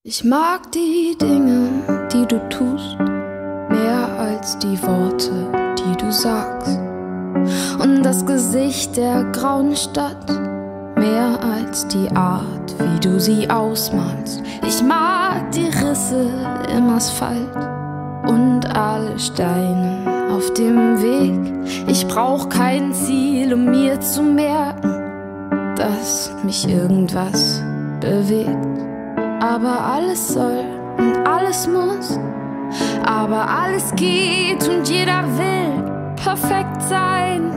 Ich mag die Dinge, die du tust, mehr als die Worte, die du sagst. Und das Gesicht der grauen Stadt, mehr als die Art, wie du sie ausmalst. Ich mag die Risse im Asphalt und alle Steine auf dem Weg. Ich brauch kein Ziel, um mir zu merken, dass mich irgendwas bewegt. Aber alles soll und alles muss, aber alles geht und jeder will perfekt sein.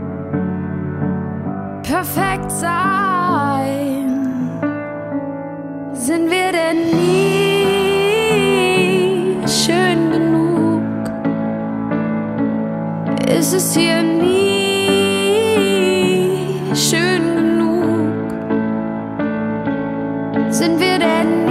Perfekt sein. Sind wir denn nie schön genug? Ist es hier nie schön genug? Sind wir denn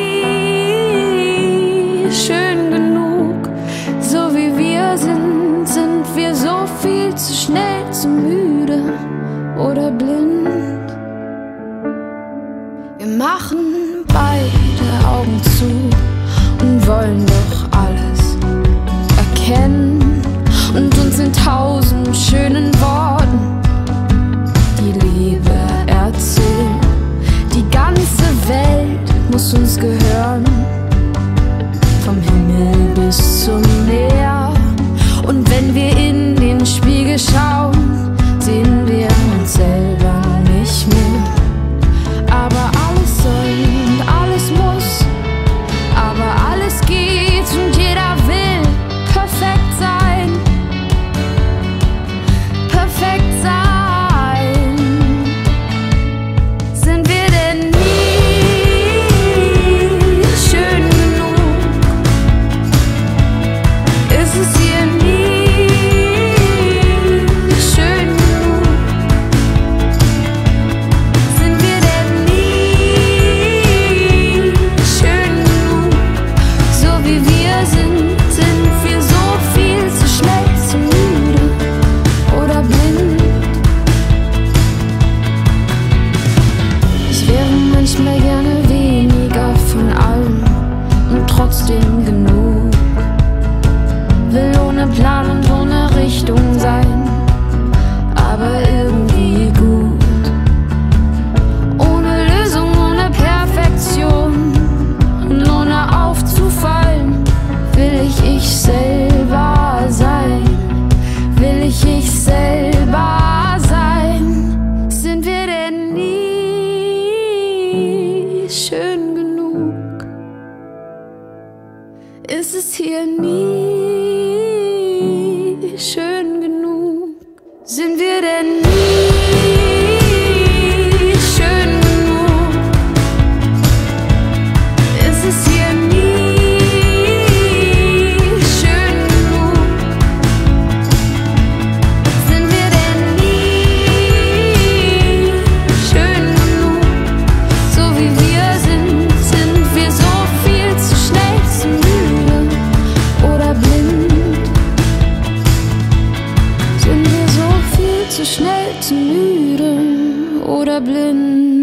nie schön genug? So wie wir sind, sind wir so viel zu schnell, zu müde oder blind. Wir machen beide Augen zu und wollen doch alles erkennen und uns in 1000 schönen Worten die Liebe erzählen. Die ganze Welt muss uns gehören, vom Himmel bis zum Meer. Und wenn wir in den Spiegel schauen, sehen wir uns selber nicht mehr. Aber alles soll und alles muss, aber alles geht und jeder will perfekt sein. Perfekt sein. Sind wir denn nie schön genug? Ist es hier nie schön genug? Sind wir denn nie schön genug? So wie wir sind, sind wir so viel zu schnell, zu müde oder blind. Ich wäre manchmal gerne weniger von allem und trotzdem genug. Will ohne Plan und ohne Richtung sein, aber irgendwie gut. Ohne Lösung, ohne Perfektion und ohne aufzufallen, will ich selber sein. Will ich selber sein. Sind wir denn nie schön genug? Ist es hier nie schön genug? Sind wir denn nie schön genug? Ist es hier nie schön genug? Sind wir denn nie schön genug? So wie wir sind, sind wir so viel zu schnell, zu müde oder blind. Sind wir so viel zu schnell, zu müde oder blind.